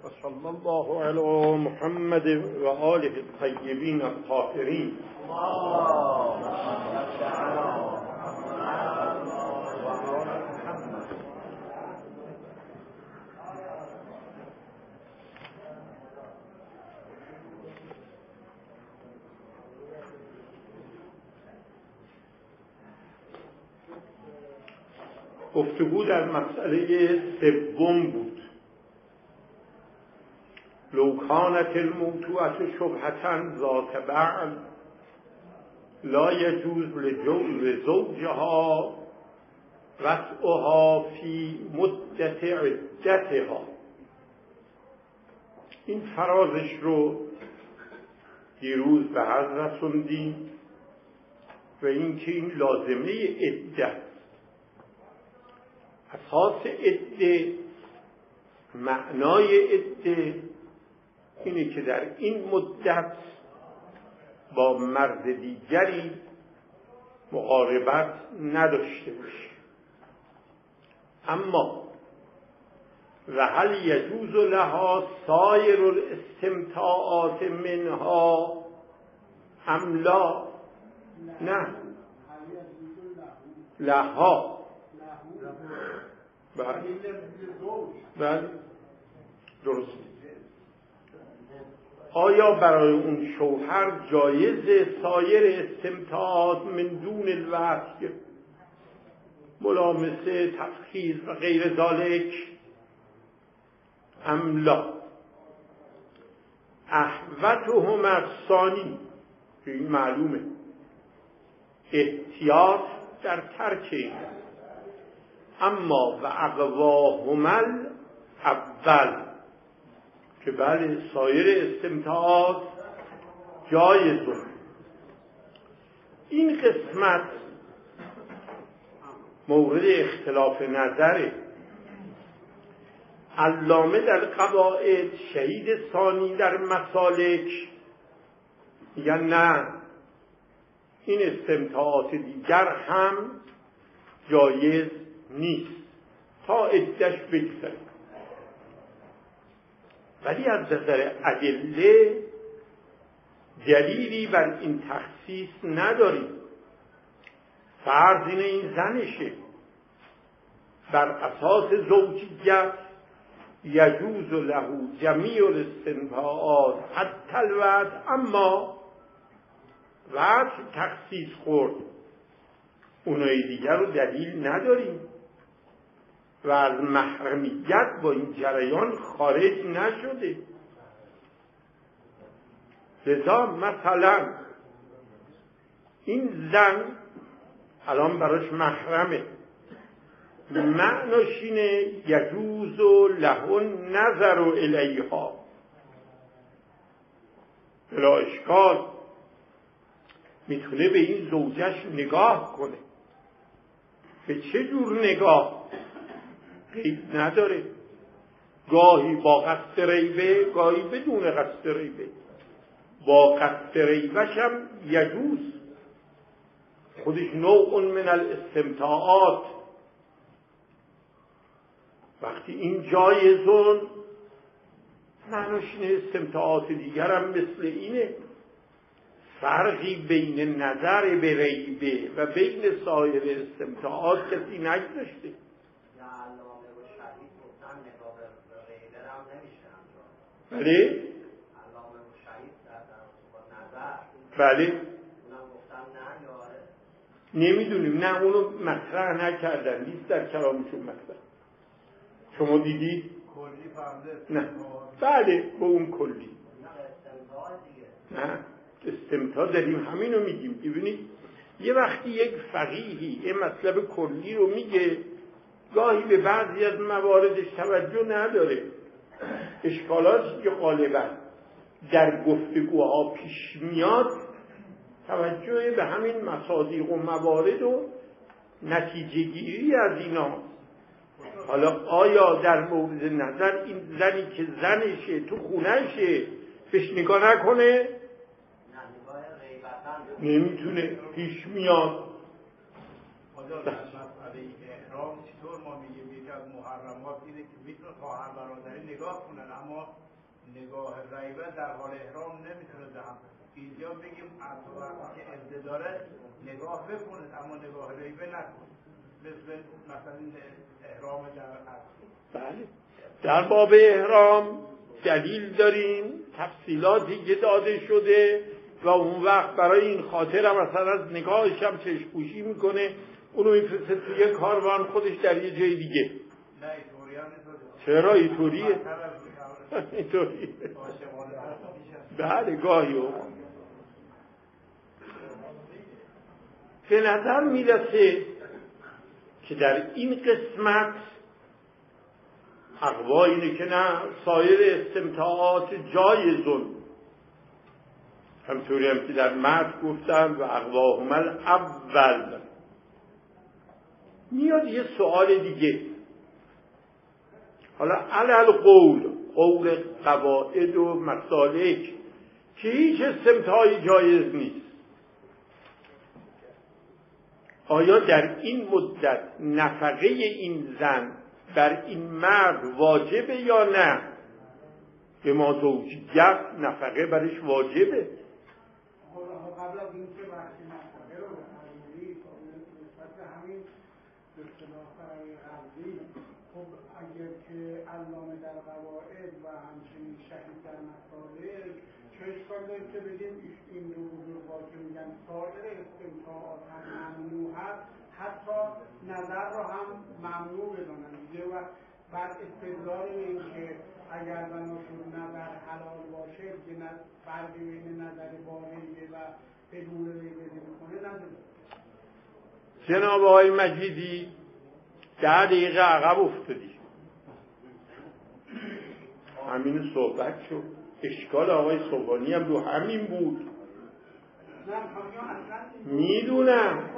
و صلی الله علی محمد و آله الطیبین الطاهرین. گفتگو در مسئله سوم بود. لو کانت الموضوعة شبهة ذات بعد لا يجوز لزوجها وضعها في مدت عدتها. این فرازش رو دیروز به حد رسوندیم و اینکه این لازمه عدت، اساس عده، معنای عده اینه که در این مدت با مرد دیگری مقاربت نداشته باشه. اما و هل یجوز لها سایر الاستمتاعات منها ام لا؟ نه، لها. بله درست. آیا برای اون شوهر جایز سایر استمتاعات من دون الوصی، ملامسه، تفخیذ و غیر ذالک ام لا؟ احوتهم الثانی، این معلومه، احتیاط در ترک این. اما و اقواهم الاول، که بله سایر استمتاعات جایزه. این قسمت مورد اختلاف نظره. علامه در قواعد، شهید ثانی در مسالک میگن نه، این استمتاعات دیگر هم جایز نیست تا عدتش بگذره. ولی از نظر ادله دلیلی بر این تخصیص نداریم. فرض اینه این زنشه، بر اساس زوجیت یجوز له جمیع الاستمتاعات حتی الوضع، اما وضع تخصیص خورد، اونای دیگر رو دلیل نداریم و از محرمیت با این جریان خارج نشده. لذا مثلا این زن الان براش محرمه، معناش اینه یجوز له نظر الیها بلا اشکال، میتونه به این زوجش نگاه کنه. به چه جور نگاه؟ قید نداره، گاهی با قصد ریبه، گاهی بدون قصد ریبه. با قصد ریبش هم یجوز، خودش نوع من الاستمتاعات. وقتی این جایزون، معناش اینه استمتاعات دیگر هم مثل اینه. فرقی بین نظر به ریبه و بین سایر استمتاعات کسی نگذاشته. بله؟ بله؟ نمیدونیم، نه اونو مطرح نکردن، نیست در کلامشون مطرح. شما دیدید؟ کلی فهمده؟ نه. بله با اون کلی. نه استمتاع داریم، همینو میگیم. ببینید یه وقتی یک فقیهی یه مطلب کلی رو میگه، گاهی به بعضی از مواردش توجه نداره. اشکالاتی که غالبا در گفتگوها پیش میاد توجه به همین مصادیق و موارد و نتیجه گیری از اینا. حالا آیا در مورد نظر این زنی که زنشه تو خونهشه بهش نگاه نکنه؟ نمیتونه، پیش میاد. مسئله احرام چطور ما میگیم یکی از محرمات اینه که میتونه خواهر برادری نگاه کنن، اما نگاه غیبت در حال احرام نمیتونه هم. اینجا بگیم از وقتی که عده داره نگاه بکنه اما نگاه غیبت نکنه، مثلا احرام در بله. در باب احرام دلیل داریم، تفصیلاتی که داده شده و اون وقت برای این خاطر هم مثلا از نگاهش هم چشم‌پوشی میکنه، اونو میفرسته توی کاروان خودش در یه جای دیگه. نه اینطوری هم نیست. چرا اینطوریه؟ اینطوریه. بله گاهی به نظر میرسه که در این قسمت اقوا اینه که نه، سایر استمتاعات جایزون، همطوری هم که در متن گفتن و اقواهم الاول. میاد یه سوال دیگه، حالا علل قول قواعد و مسالک که هیچ استمتاعی جایز نیست، آیا در این مدت نفقه این زن بر این مرد واجبه یا نه؟ به ما زوجیت نفقه برش واجبه. قبل از این که وقتی نفقه رو بخرمونی نسبت به همین اصطلاح فرقی قبلی، خب اگر که علامه در قواعد و همچنین شهید در مسائل چه اشکال داره که بگیم این دو بزرگوار که میگن سایر استمتاعات هم ممنوع هست، حتی نظر رو هم ممنوع بدانن دیگه، و بر استدلال این که اگر بناشون نظر حلال باشه که فرقی بین نظر واقعیه و بدون ریبه میکنه نداره. جناب آقای مجیدی 10 دقیقه عقب افتادی، همین صحبت شد. اشکال آقای صبحانی هم رو همین بود. میدونم.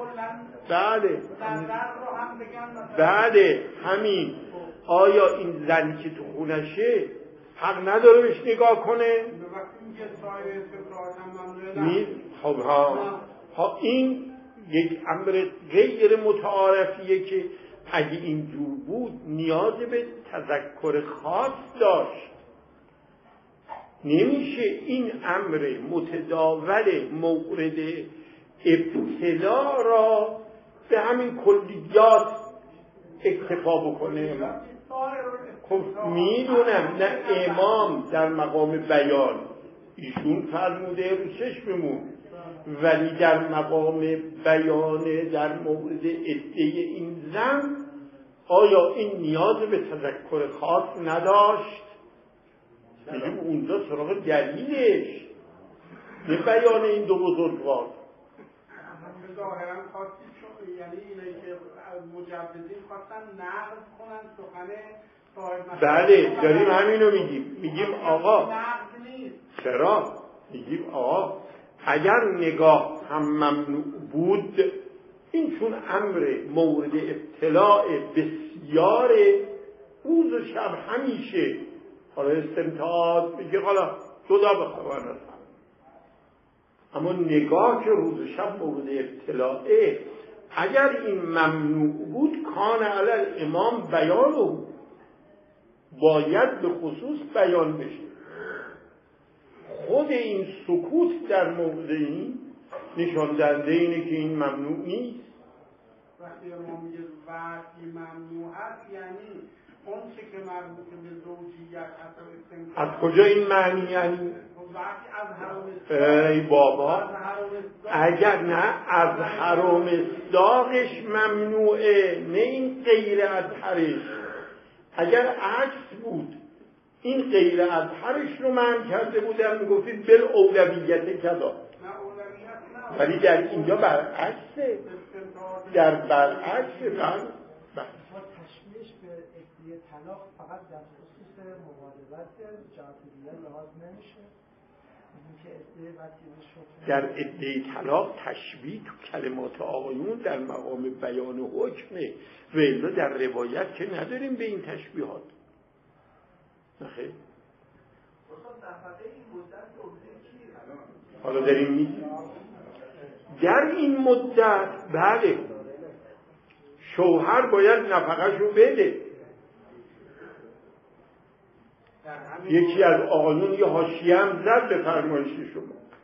بله همین. آیا این زنی که تو خونشه حق نداره بهش نگاه کنه؟ خب ها این یک امر غیر متعارفیه که اگه اینجور بود نیاز به تذکر خاص داشت. نمیشه این امر متداول مورد ابتلا را به همین کلیات اکتفا بکنه. خب میدونم نه امام در مقام بیان ایشون فرموده رو چشممون، ولی در مقام بیان در مورد عده این زن آیا این نیاز به تذکر خاص نداشت؟ میگیم اونجا سراغ دلیلش نه بیان این دو بزرگوار. ظاهرا خواستید یعنی اینه که مجوزین خواستن نقض کنن سخن صاحب. بله داریم همینو میگیم آقا چرا؟ میگیم آقا اگر نگاه هم ممنوع بود، این چون امر مورد ابتلاع بسیار روز و شب همیشه، حالا استمتاعات میگه حالا جدا بخوان، اما نگاه که روز و شب مورد ابتلاعه، اگر این ممنوع بود کان علی الامام بیانه، باید به خصوص بیان بشه. خود این سکوت در مورد این نشان دهنده اینه که این ممنوع نیست. وقتی ما میگه وقتی ممنوع هست یعنی اون چه که مربوط به زوجیت از کجا این معنی یعنی؟ ای بابا اگر نه از حرام اصداقش ممنوعه، نه این غیر از حرش. اگر عکس بود این غیر از حرش رو منع کرده بودن میگفتید بل اولویت کذا، ولی در اینجا برعکسه، در برعکسه. تشمیش به ادعای طلاق فقط در خصوص مبادلت جهت دیگر لحاظ نمیشه. در ادعای طلاق تشبیه تو کلمات آقایون در مقام بیان حکمه، و الا در روایت که نداریم به این تشبیهات. نخیر حالا داریم میگیم در این مدت بله شوهر باید نفقه‌شو بده، یکی از آقایون یه حاشیه هم زد به فرمایش شما.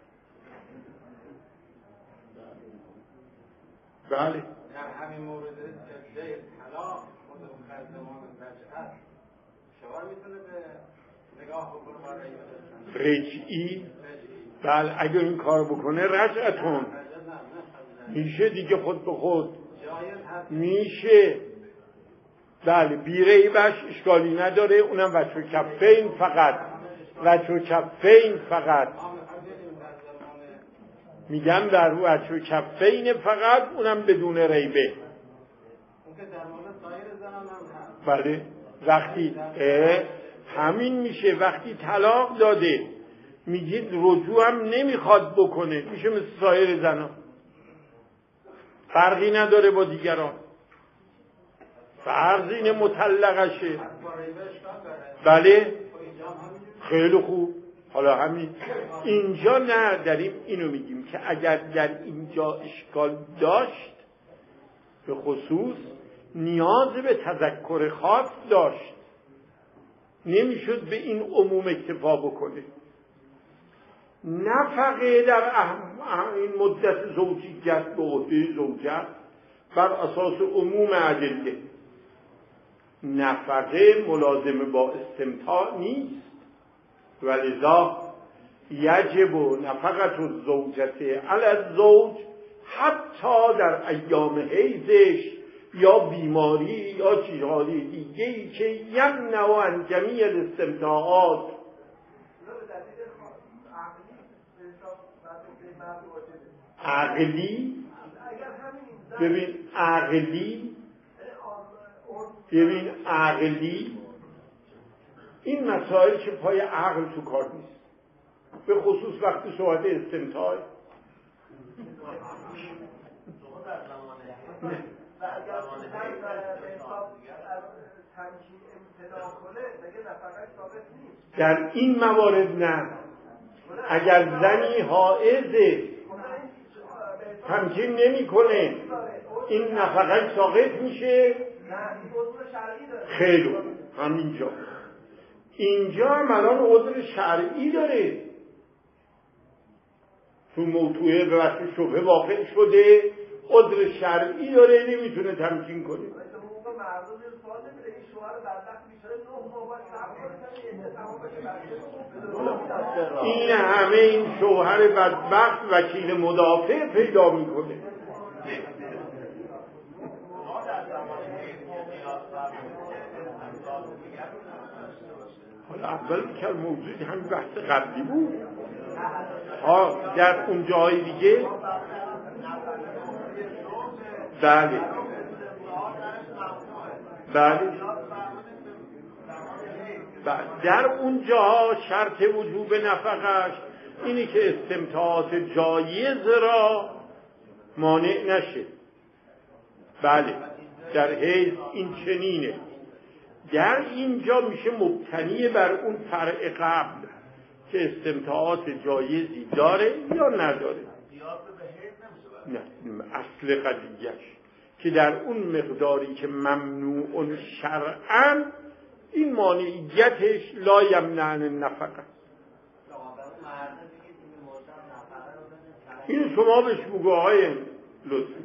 بله در همین مورد سجده طلاق مورد مقدمان رجعت شما میتونه به نگاه بکنه رجعی. بله اگر این کار بکنه رجعتون میشه دیگه، خود به خود میشه. بله بیریبش اشکالی نداره، اونم وجه کفین فقط، وجه کفین فقط میگم در وجه کفین فقط، اونم بدون ریبه. بله وقتی همین میشه، وقتی طلاق داده میگید رجوع هم نمیخواد بکنه، میشه مثل سایر زنان، فرقی نداره با دیگران، فرض اینه مطلقشه. بله خیلی خوب. حالا همین اینجا نه داریم اینو میگیم که اگر در اینجا اشکال داشت به خصوص نیاز به تذکر خاص داشت، نمیشد به این عموم اکتفا بکنه. نفقه در این مدت زوجیت به عهده زوجه بر اساس عموم ادله، نفقه ملازم با استمتاع نیست، ولذا یجب نفقت الزوجه علی الزوج حتی در ایام حیضش یا بیماری یا چیزهای دیگه‌ای که یمنع عن جمیع الاستمتاعات. عقلی ببین عقلی این مسائل که پای عقل تو کار نیست، به خصوص وقتی صحبت استمتاع. در این موارد نه. اگر زنی حائضه تمکین نمی کنه این نفقه ساقط میشه. خیلی همینجا اینجا هم الان عذر شرعی داره، تو موضوعه به وقت شبهه واقع شده عذر شرعی داره، نمیتونه تمکین کنه. این همه این شوهر بدبخت وکیل مدافع پیدا میکنه. حالا اول که موضوع همین بحث قبلی بود. در اون جای دیگه بله در اونجا شرط وجوب نفقش اینی که استمتاعات جایز را مانع نشه. بله در حیض این چنینه. در اینجا میشه مبتنی بر اون فرع قبل که استمتاعات جایزی داره یا نداره. نه اصل قضیهش که در اون مقداری که ممنوع شرعاً این مانعیتش لا یمنع النفقه. این شما بهش بگو آقای لطفی.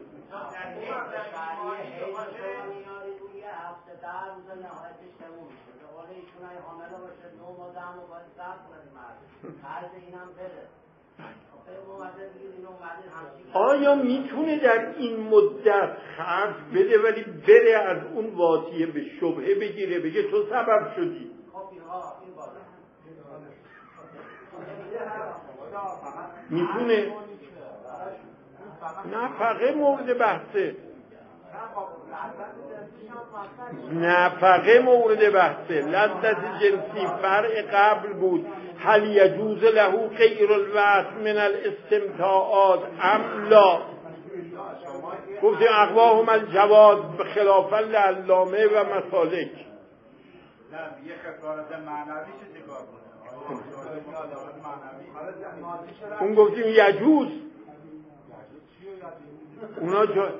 آیا میتونه در این مدت خرج بده ولی بره از اون واطیه به شبهه بگیره بگه تو سبب شدی؟ میتونه؟ نفقه مورد بحثه. نفقه مورد بحثه. لذت جنسی فرع قبل بود. هل یجوز له غیر الوطء من الاستمتاعات ام لا؟ گفتیم اقواهم الجواز به خلاف العلامه و مسالک. نه یه خسارت معنوی چه کار کنه؟ اون گفتیم یجوز. اونا جا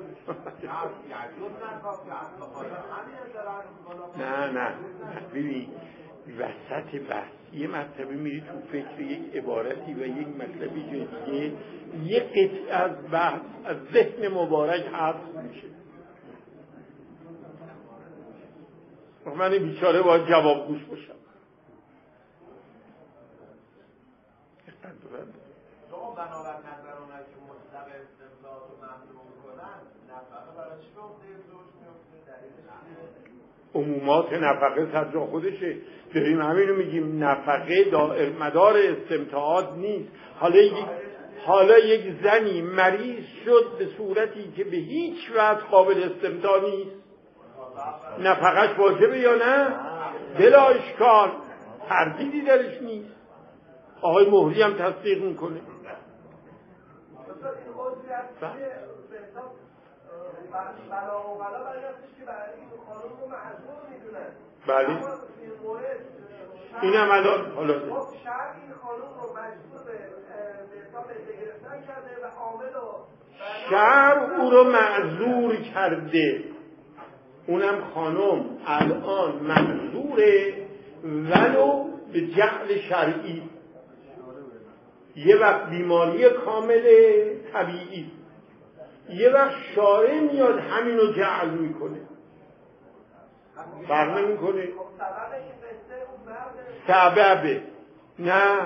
نه ببین وسط بحث یه مرتبه میری تو فکر یک عبارتی و یک مطلبی جای دیگه، یه قطعه از بحث از ذهن مبارک حذف میشه. من بیچاره باید جواب گوش باشم. شما بنابر نظر اونایی که مطلب استمداد رو ممنوع میکنن، نفقه برای چی به عهده زوج میفته؟ دلیلش عمومات نفقه سر جا خودشه. داریم همینو میگیم، نفقه مدار استمتاعات نیست. حالا یک زنی مریض شد به صورتی که به هیچ وجه قابل استمتاع نیست، نفقهش واجبه یا نه؟ بلا اشکال، تردیدی درش نیست. آقای مهری هم تصدیق میکنه. بله این هم الان حالا شرع این خانوم رو مجبور به حساب گرفتن کرده و عامل و شرع او رو معذور کرده. اونم خانم الان معذوره ولو به جهل شرعی. یه وقت بیماری کامل طبیعی، یه وقت شارع میاد همینو جعل میکنه، فرق نمیکنه. سببه نه.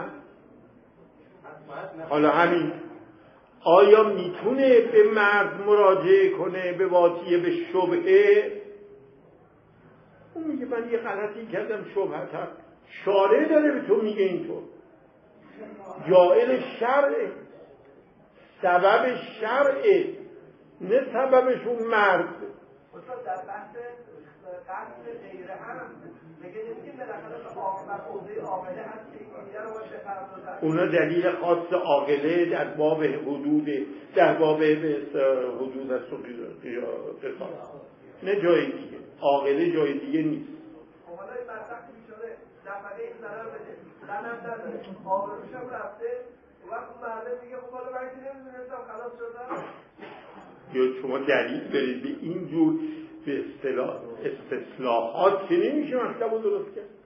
حالا همین آیا میتونه به مرد مراجعه کنه به واسطه به شبهه؟ اون میگه من یه غلطی کردم، شبهه شارع داره به تو میگه اینطور. جائل شرعه، سبب شرعه، نه سببش اون مرد. در بحث قصد غیره هم میگه نمیگه بالاخره به عاقله هست که این رو باشه فرض. اونا دلیل خاص عاقله در باب حدود، در باب حدود است و قصاص، نه جای دیگه. عاقله جای دیگه نیست. حالا این بدبخت بیچاره نفقه این ضرر بده، غلط نداره، آبروش هم رفته، وقت مرده میگه خب حالا من که نمیدونستم خلاص شدم. یا شما دلیل برید به این جور به استصلاحات که نمیشه مطلب رو درست کرد.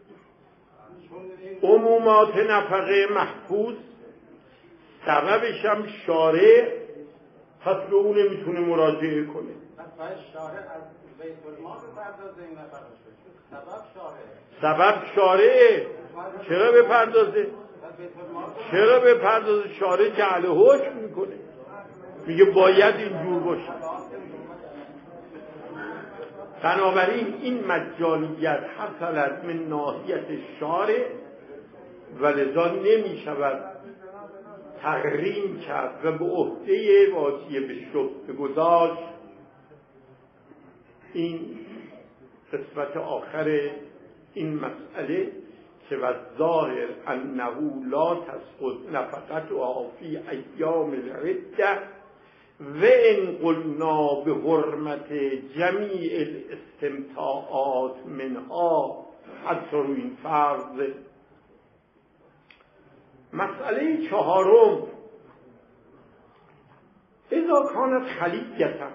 عمومات نفقه محفوظ، سببش هم شارع، پس به اون نمیتونه مراجعه کنه. پس شارع از بیت المال بپردازه این نفقه شد. سبب شارعه. چرا بپردازه؟ چرا بپردازه؟ شارع جعل حکم میکنه، میگه باید اینجور باشه. بنابراین این مجانیت حصلت من ناحیت شارع و لذا نمی شود تحریم کرد و به عهده واقعی به شبهه گذاشت. این قسمت آخر این مسئله که و ظاهر انه لا تسقط نفقتها فی ایام العده و ان قلنا به حرمت جمیع الاستمتاعات منها، حتی رو این فرض. مسئله چهارم، اذا کانت خلیقتا،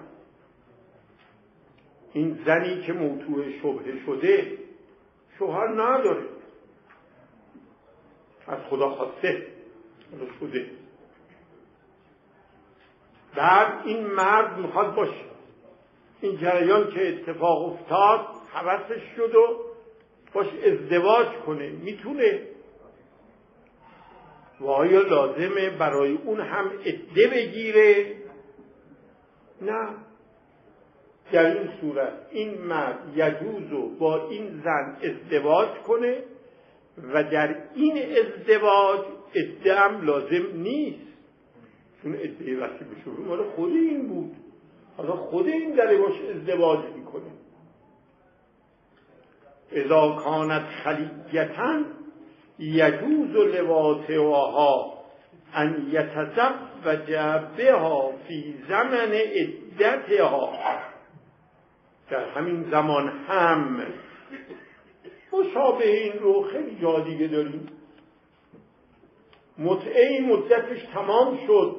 این زنی که موضوع شبهه شده شوهر نداره، از خدا خواسته شده، بعد این مرد میخواد باشه، این جریان که اتفاق افتاد حوثش شد و باش ازدواج کنه، میتونه. و آیا لازمه برای اون هم عده بگیره؟ نه. در این صورت این مرد یجوزو با این زن ازدواج کنه و در این ازدواج عده هم لازم نیست، چون عده وقتی بشه مال خود این بود، حالا خود این داره باش ازدواج میکنه. اذا کانت خلیقتا یجوز لواتها ان یتزوج بها فی زمن عدتها، در همین زمان هم. مشابه این رو خیلی جا دیگه داریم. متعه مدتش تمام شد،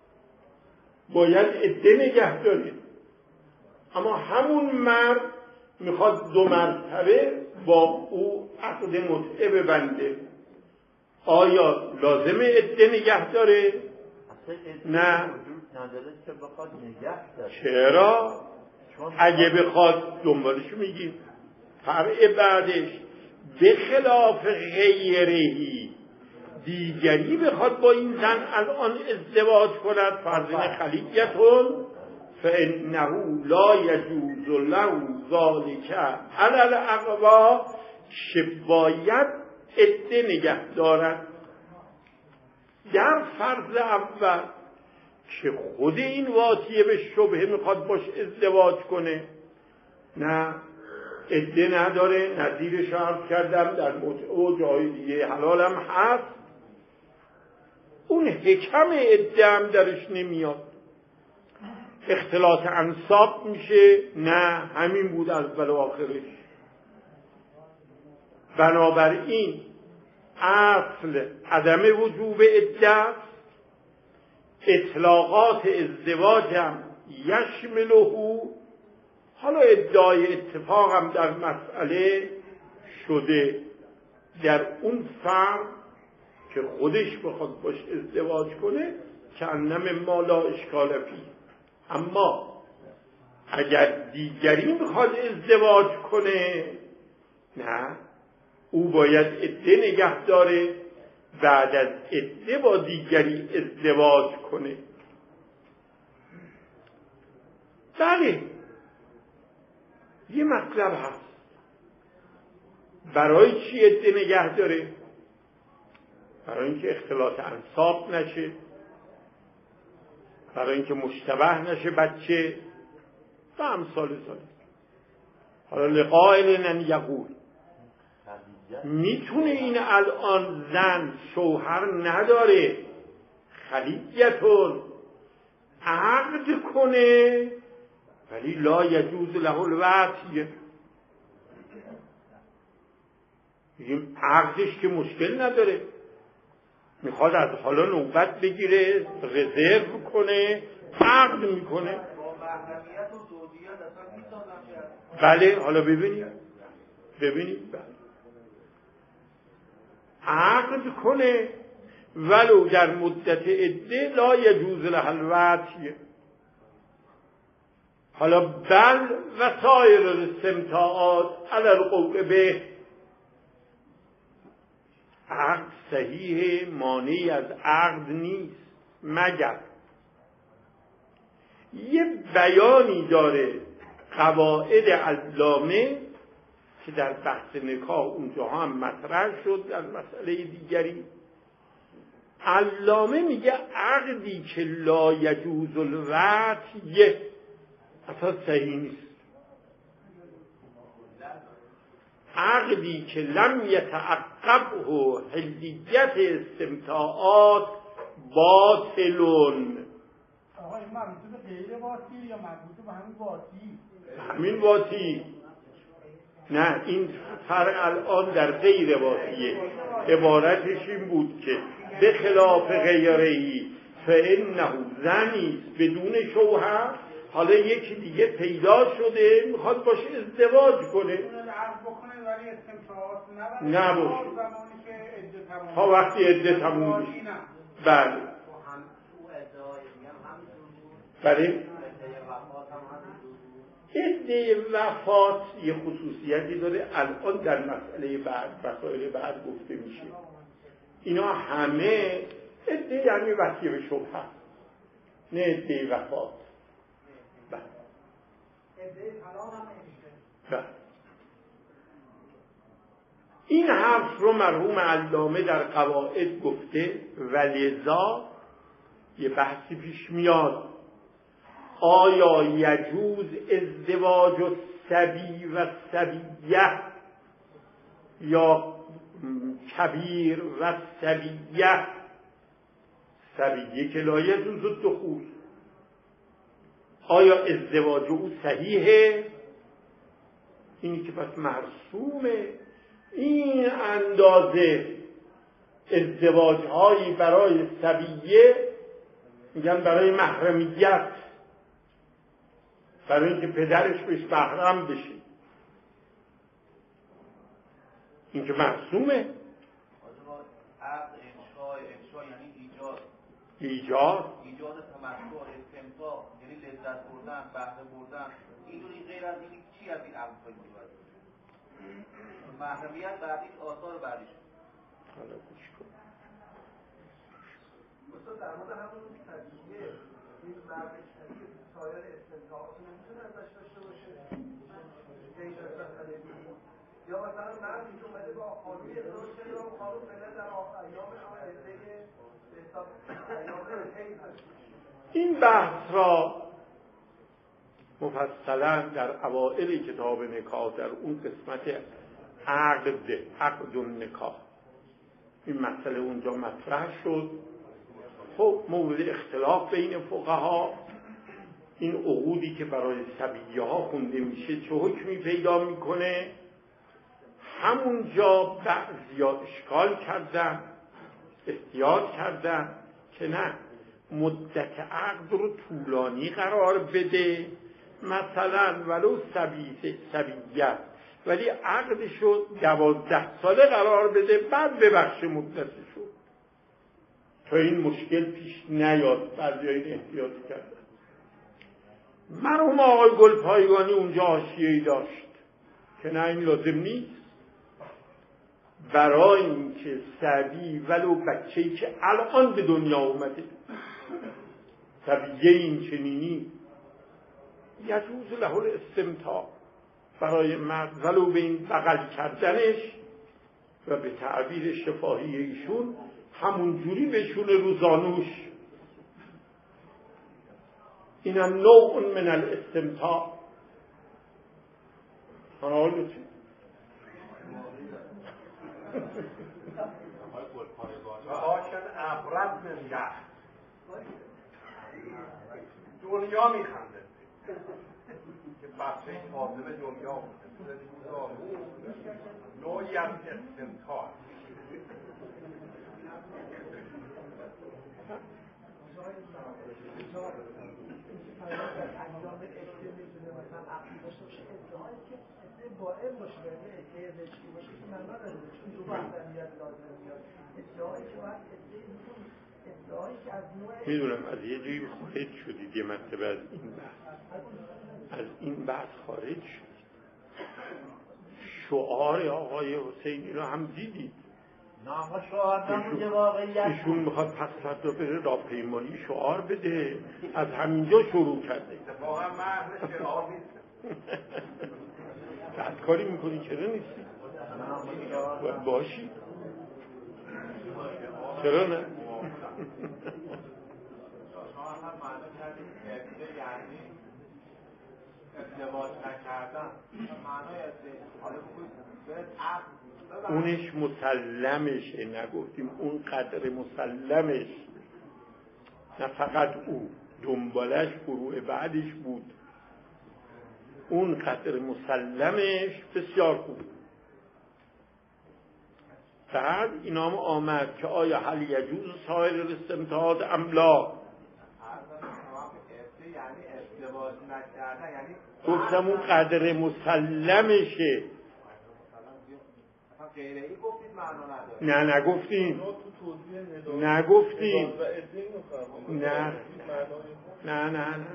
باید عده نگه داره، اما همون مرد میخواد 2 مرتبه با او عقد متعه ببنده، آیا لازمه عده نگه داره؟ نه. نداره که بخواد نگه داره. چرا؟ اگه بخواد دنبالش میگیم فرع بعدش به خلاف غیرهی، دیگری بخواد با این زن الان ازدواج کند، فرض خلیقیتون فانه لا یجوز له ذلک علی الاقوا، که باید عده نگه دارد. در فرض اول که خود این واطیه به شبهه میخواد باش ازدواج کنه، نه عده نداره، نظیرش عرض کردم در متعه و جای دیگه حلالم هست، اون حکم عده هم درش نمیاد، اختلاط انساب میشه، نه همین بود اول و آخرش. بنابراین اصل عدم وجوب عده، اطلاقات ازدواج هم یشمله، حالا ادعای اتفاق هم در مسئله شده در اون فرد که خودش بخواد باش ازدواج کنه که انم ما لا اشکال فی، اما اگر دیگری میخواد ازدواج کنه، نه، او باید عده نگه داره، بعد از عده با دیگری ازدواج کنه. بله یه مطلب هست، برای چی عده نگه داره؟ برای اینکه اختلاط انساب نشه، برای اینکه مشتبه نشه بچه و امثال ذالک. حالا لقائل ان یقول، میتونه این الان زن شوهر نداره، خلیقیتون عقد کنه، ولی لا یجوز له الوطی، میگیم عقدش که مشکل نداره، میخواد از حالا نوبت بگیره، رزرو کنه، عقد میکنه. بله حالا ببینیم عقد کنه، ولو در مدت عده لا یجوز له الوطی. حالا بل وسایر الاستمتاعات علی القول به، عقد صحیح، مانعی از عقد نیست، مگر یه بیانی داره قواعد علامه که در بحث نکاح اونجا هم مطرح شد در مسئله دیگری. علامه میگه عقدی که لا یجوز الوطی اصلا صحیح نیست، عقدی که لم یتعقبه حلیت استمتاعات باطلون. آقا این مربوط به غیر واطی یا مربوط به همین واطی؟ همین واطی. نه این فرق الان در غیر واطیه، عبارتش این بود که به خلاف غیرهی فانه زنی بدون شوهر، حالا یکی دیگه پیدا شده میخواد باشه ازدواج کنه، نباشه تا وقتی عده تموم بشه. بله بله عده وفات یه خصوصیتی داره، الان در مسئله بعد مسائل بعد گفته میشه. اینا همه عده یعنی وصیه به شبهه، نه عده وفات. بله این حرف رو مرحوم علامه در قواعد گفته، ولذا یه بحثی پیش میاد، آیا یجوز ازدواج الصبی و صبیه یا کبیر و صبیه؟ صبیه که لا یجوز الدخول، آیا ازدواج او صحیحه؟ اینی که پس مرسومه. این اندازه ازدواج هایی برای صبیه میگن برای محرمیت، برای اینکه پدرش بهش محرم بشه، این که محسومه. عقد انشا یعنی ایجاد تمتع، استمتاع یعنی لذت بردن، بهره بردن. اینجوری غیر از این چی از این عقد می‌کنه؟ محرمیت بعدی آثار بعدیش. حالا گوش کن. مثلا در مورد همون طبیعیه این مرد طبیعی سایر استمتاعات نمیتونه ازش داشته باشه غیر از طبیعی، یا مثلا مرد اینجا اومده با قانون ازدواج کرده و قانون فعلا در ایام این بحث را مفصلا در اوائل کتاب نکاح در اون قسمت عقد النکاح این مسئله اونجا مطرح شد. خب مورد اختلاف بین فقها این عقودی که برای صبیه ها خونده میشه چه حکمی پیدا میکنه. همونجا بعضیا اشکال کردن، احتیاط کردن که نه، مدت عقد رو طولانی قرار بده، مثلا ولو صبیه ولی عقدشو 12 ساله قرار بده، بعد ببخشه مدتشو تا این مشکل پیش نیاد. بعضی این احتیاط کردن. مرحوم آقای گلپایگانی اونجا حاشیه‌ای داشت که نه، این لازم نیست. برای اینکه صبی ولو بچه‌ای که الان به دنیا اومده صبیه این چنینی یجوز له الاستمتاع برای مرد ولو به این بغل کردنش و به تعبیر شفاهی ایشون همون جوری بشونه رو زانوش، اینم نوع من الاستمتاع. حالا چی؟ هاشن ابرد من یخ دنیا میخنده که بچه فاطمه دنیا بوده نوعی از استمتاع. میدونم از یه جایی خارج شدید، یه مرتبه از این بحث خارج شد. شعار آقای حسینی رو هم دیدید. نه آقا شعار نموده واقعیت. ایشون میخواد پس فردا بره راهپیمایی شعار بده، از همینجا شروع کرده. اتفاقا من اهل شعار نیستم. بعد کاری میکنی چرا نیستی؟ باید باشی. چرا نه؟ یعنی ازدواج نکردن معنای اونش مسلمشه، نگفتیم اون قدر مسلمش، نه فقط او، دنبالش فروع بعدش بود. اون قدر مسلمش بسیار خوب. بعد اینام آمد که آیا هل یجوز سایر الاستمتاع ام لا. یعنی ازدواج نکردن یعنی گفتم اون قدر مسلمشه. غیره ای گفتید معنا نداره. نه نگفتیم. نگفتیم. نه نه نه نه نه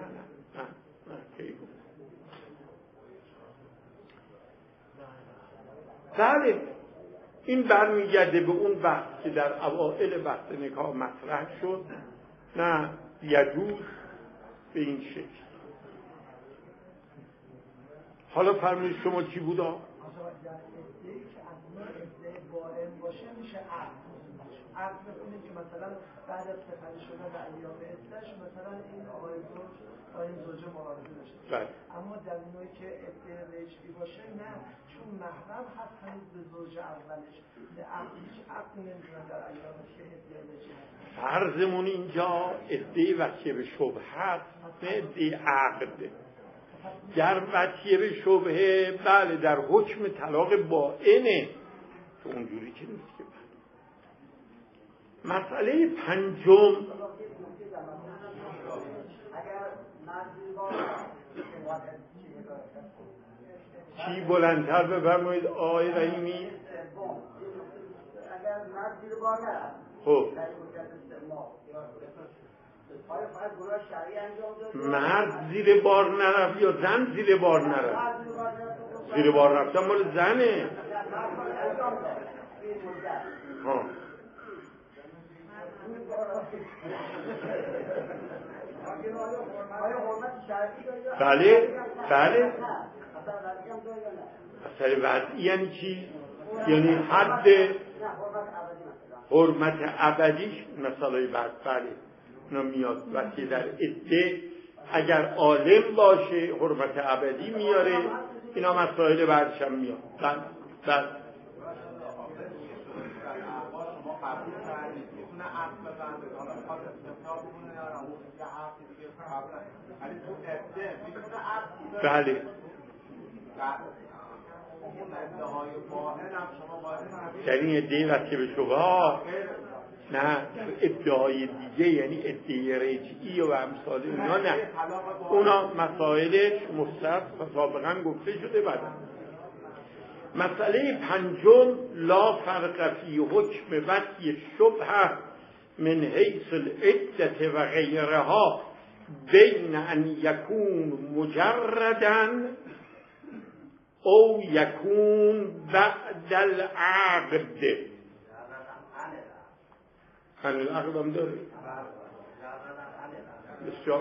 بله، این برمیگرده به اون بحث که در اوائل بحث نکاح مطرح شد. نه یجوز به این شکل. حالا فرمایید شما چی بودا؟ باشه میشه عقد بکنه که مثلا بعد از سفری شدن در ایام عدتش مثلا این آقای زوج با این زوجه معارضه داشته. اما در نوعی که عده رجعی باشه نه، چون محرم هست هنوز به زوج اولش هیچ عقد نمیتونه در ایامش که عده رجعی هست. فرضمون اینجا عده وصیه به شبهه هست، نه عده عقد. گر وصیه به شبهه بله در حکم طلاق بائنه، تو اونجوری که نیست که. مسئله پنجم، چی بلندتر بفرمایید آقای رحیمی؟ اگر مرد زیر بار نرفت خب آیا فقط گناه شرعی انجام داد؟ مرد زیر بار نرفت یا زن زیر بار نرفت؟ زیر بار رفتن مال زنه. ها بله بله. اثر وضعی یعنی چی؟ یعنی حد حرمت ابدیش مسائل بعد بله اینا میاد وقتی در عده اگر عالم باشه حرمت ابدی میاره، اینا مسائل بعدش هم میاد. بله بله در این ادعای وقتی به شبه نه ادعای دیگه یعنی ادعای رجعی و امثال اونا نه، اونا مسائل مستقل سابقا گفته شده. بعد مسئله پنجم لا فرق فی حکم وطی الشبهه من حیث العدة و غیرها بین ان یکون مجردا او یکون بعد العقد. عن العقد هم داره بسیار.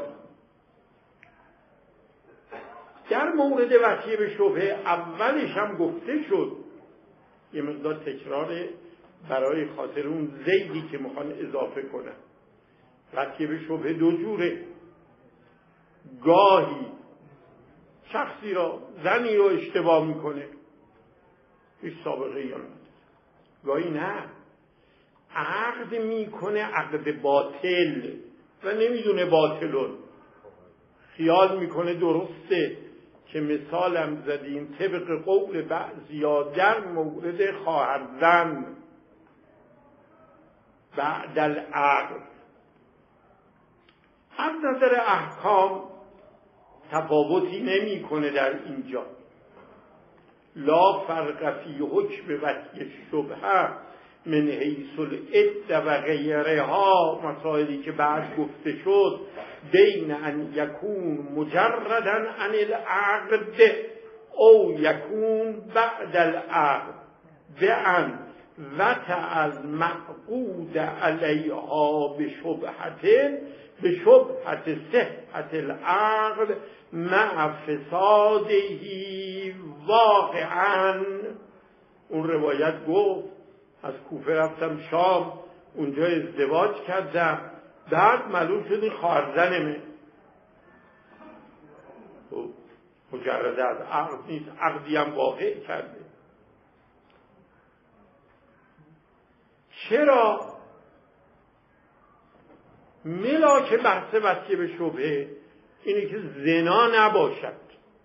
در مورد وصیه به شبهه اولش هم گفته شد، یه مقدار تکراره برای خاطر اون زیدی که میخوان اضافه کنن. وصیه به شبهه دو جوره، گاهی شخصی را زنی رو اشتباه میکنه هیچ سابقه ای هم نداره، گاهی نه عقد میکنه عقد باطل و نمیدونه باطلون، خیال میکنه درسته که مثالم زدیم طبق قول بعضیا در مورد خواهر زن بعد العقد. از نظر احکام تفاوتی نمیکنه در اینجا. لا فرق فی حکم وطی الشبهه من حیث العدة و غیرها، مسائلی که بعد گفته شد، بین ان یکون مجردا عن العقد او یکون بعد العقد بان وطع المعقود علیها به شبهت صحت العقد مع فساده واقعا. اون روایت گفت از کوفه رفتم شام، اونجا ازدواج کردم، بعد معلوم شد این خواهر زنمه. مجرده از عقد نیست، عقدی هم واقع کرده. چرا؟ ملاک بحث وصیه به شبهه اینه که زنا نباشد.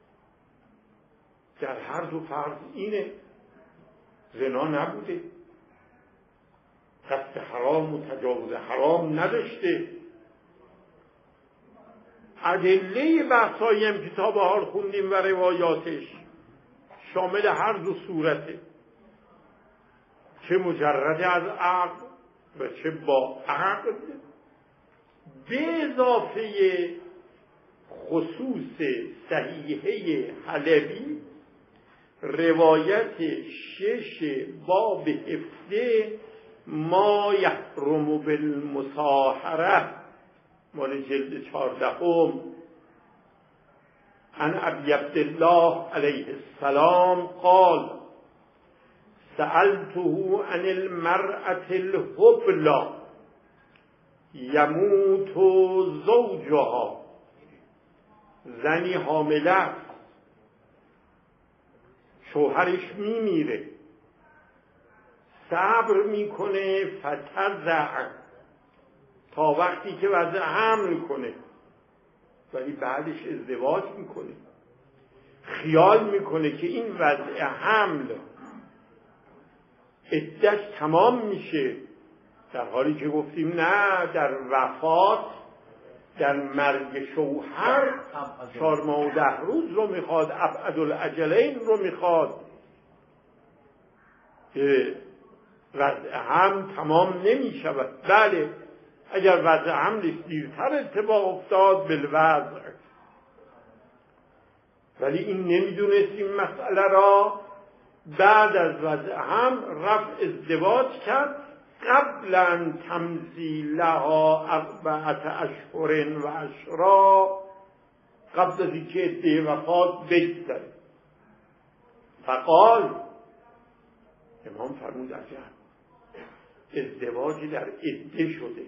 در هر دو فرض اینه، زنا نبوده، قصد حرام و تجاوز حرام نداشته. ادله بحثایی هم که تا بهار خوندیم و روایاتش شامل هر دو صورته، چه مجرد از عقد و چه با عقد، به اضافه خصوص صحیحه حلبی روایت 6 باب 17 ما یحرم بالمصاهره مال جلد 14 عن ابی عبدالله علیه السلام قال سألته عن المرأة الحبلى یموت زوجها، زنی حامله شوهرش میمیره، صبر میکنه فترضع تا وقتی که وضع حمل کنه، ولی بعدش ازدواج میکنه، خیال میکنه که این وضع حمل عدتش تمام میشه، در حالی که گفتیم نه، در وفات در مرگ شوهر 4 ماه و 10 روز رو میخواد، ابعدالاجلین رو میخواد. وضع هم تمام نمی شود. بله اگر وضع حملش دیرتر اتفاق افتاد بالوضع، ولی این نمیدونست این مسئله را. بعد از وضع هم رفت ازدواج کرد قبل ان تمضی لها 4 اشهر و عشرا، قبل از اینکه عده وفات بگذره. فقال، امام فرمود عجب، ازدواجی در عده شده،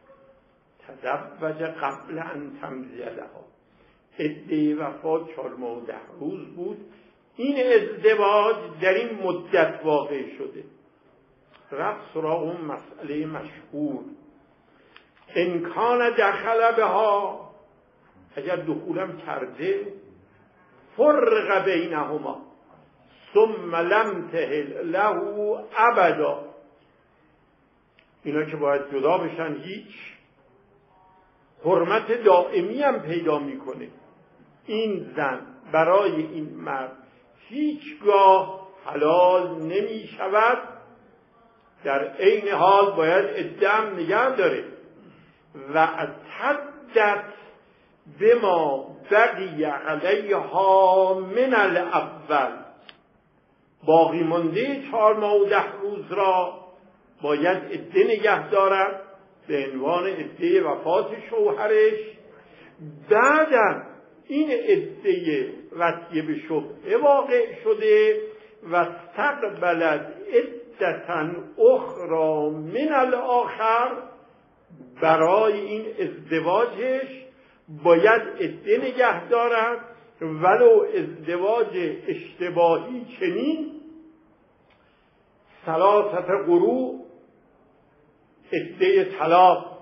تزوج قبل ان تمضی لها، عده وفات 4 ماه و 10 روز بود، این ازدواج در این مدت واقع شده. رفت سراغ اون مسئله مشهور، ان کان دخل بها، اگر دخولم کرده، فرق بینهما ثم لم تحل له ابدا، اینا که باید جدا بشن هیچ حرمت دائمی هم پیدا میکنه. این زن برای این مرد هیچگاه حلال نمی شود، در عین حال باید عده‌ام نگه داره. و اعتدت بما بقی علیها من الاول، باقی مانده 4 ماه و 10 روز را باید عده نگه دارد به عنوان عده وفات شوهرش. بعدم این عده وصیه به شبهه واقع شده و استقبلت عدة اخرى من الاخر، برای این ازدواجش باید عده نگه دارد، ولو ازدواج اشتباهی چنین 3 قروء، عده طلاق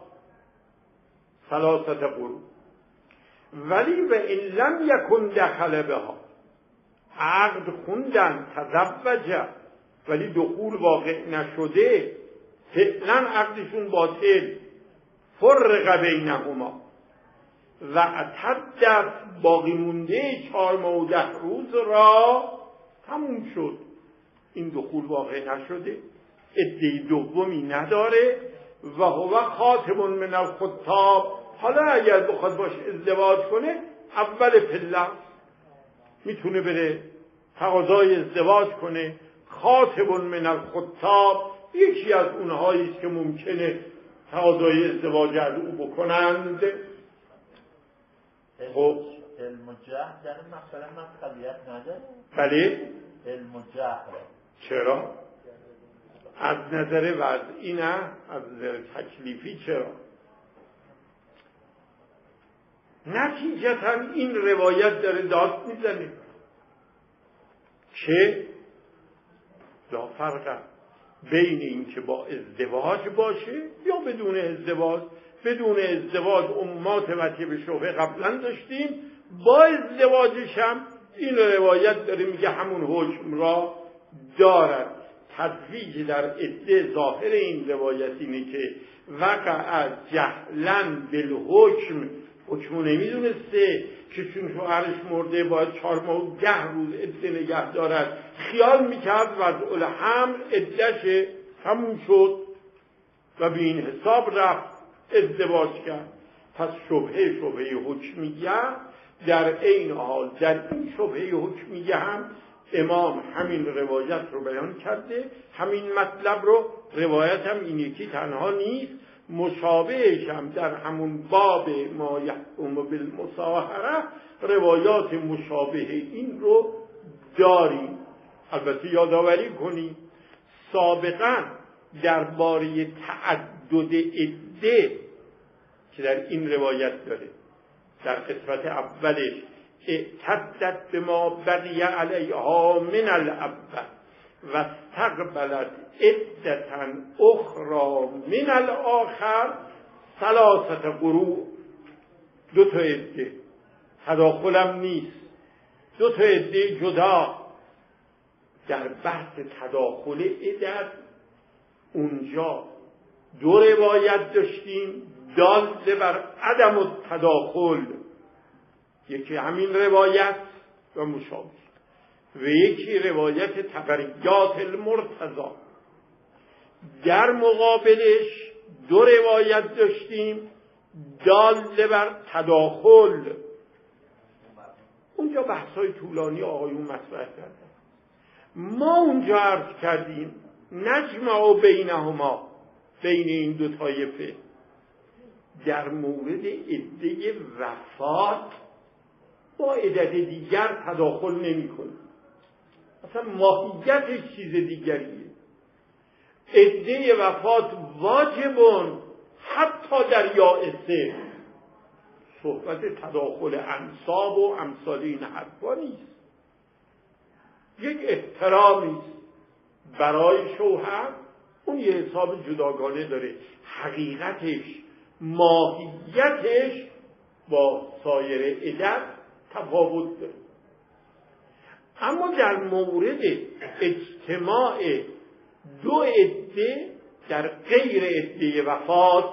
3 قروء. ولی و این لم یکن دخل بها، عقد خوندن تزوجه ولی دخول واقع نشده، فعلا عقدشون باطل، فرق بینهما و اعتدت، باقی مونده 4 ماه و 10 روز را تموم شد، این دخول واقع نشده، عده دومی نداره. و هو خاتم من الخطاب، حالا اگر بخواد باش ازدواج کنه اول پله میتونه بره تقاضای ازدواج کنه. خاتم من الخطاب یکی از اونهایی است که ممکنه تقاضای ازدواج از او بکنند. خب علم و جهل در این مسئله مسئولیت نداره؟ بله. علم و جهل چرا؟ از نظر وضعی نه، از نظر تکلیفی چرا؟ نتیجتا این روایت داره داد میزنه که لا فرق بین این که با ازدواج باشه یا بدون ازدواج. بدون ازدواج امات وصیه به شبهه قبلا داشتیم، با ازدواجش هم این روایت داره میگه همون حکم را دارد. تدویج در عده ظاهر این روایت اینه که وقع جهلا بالحکم، حکمو نمیدونسته که چون شوهرش مرده باید 4 ماه و 10 روز عده نگه دارد، خیال میکرد وضع الحمل عده‌ش تموم شد و به این حساب رفت ازدواج کرد. پس شبهه حکمیه در عین حال در این شبهه حکمیه هم امام همین روایت رو بیان کرده، همین مطلب رو. روایت هم این یکی تنها نیست، مشابهش هم در همون باب ما یحکم بالمصاهره روایات مشابه این رو داریم. البته یادآوری کنیم سابقا درباره تعدد عده که در این روایت داره، در قسمت اولش اعتدت بما بقی علیها من الاول و استقبلت عدة اخرى من الاخر 3 قروء، 2 عده، تداخلم نیست، 2 عده جدا. در بحث تداخل عدد اونجا 2 روایت داشتیم، داله بر عدم التداخل، یکی همین روایت و مشابه و یکی روایت تبریات المرتضی. در مقابلش دو روایت داشتیم داله بر تداخل. اونجا بحثای طولانی آقایون مطرح کردن. ما اونجا عرض کردیم نجمع بینهما، بین این دو طایفه در مورد عده وفات با عدد دیگر تداخل نمی کنه. اصلا ماهیتش چیز دیگریه. عده وفات واجبون حتی در یائسه. صحبت تداخل انساب و امثال این حرفا نیست. یک احترامی است برای شوهر، اون یه حساب جداگانه داره. حقیقتش ماهیتش با سایر عدد تفاوت داره. اما در مورد اجتماع دو عده در غیر عده وفات،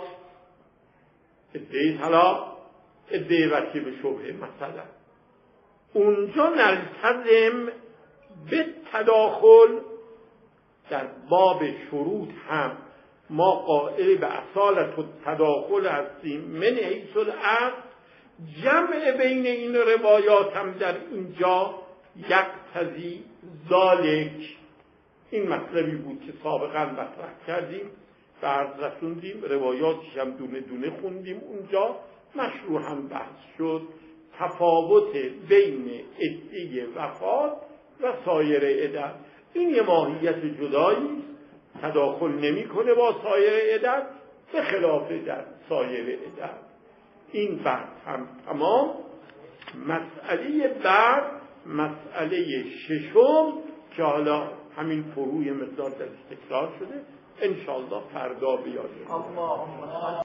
عده طلاق، عده وکیل به شبهه مثلا، اونجا نلتزم به تداخل. در باب شروط هم ما قائل به اصالت و تداخل هستیم من حیث العقد. جمع بین این روایات هم در اینجا یقتضی ذالک. این مطلبی بود که سابقا مطرح کردیم و عرض رسوندیم، روایاتش هم دونه دونه خوندیم اونجا، مشروع هم بحث شد. تفاوت بین عده وفات و سایر عدد این یه ماهیت جدایی، تداخل نمی‌کنه با سایر عدد به خلاف در سایر عدد. این بحث هم تمام. مسئله بعد مسئله ششم که حالا همین فروع مقدار در تکرار شده، انشاءالله فردا بیاریم.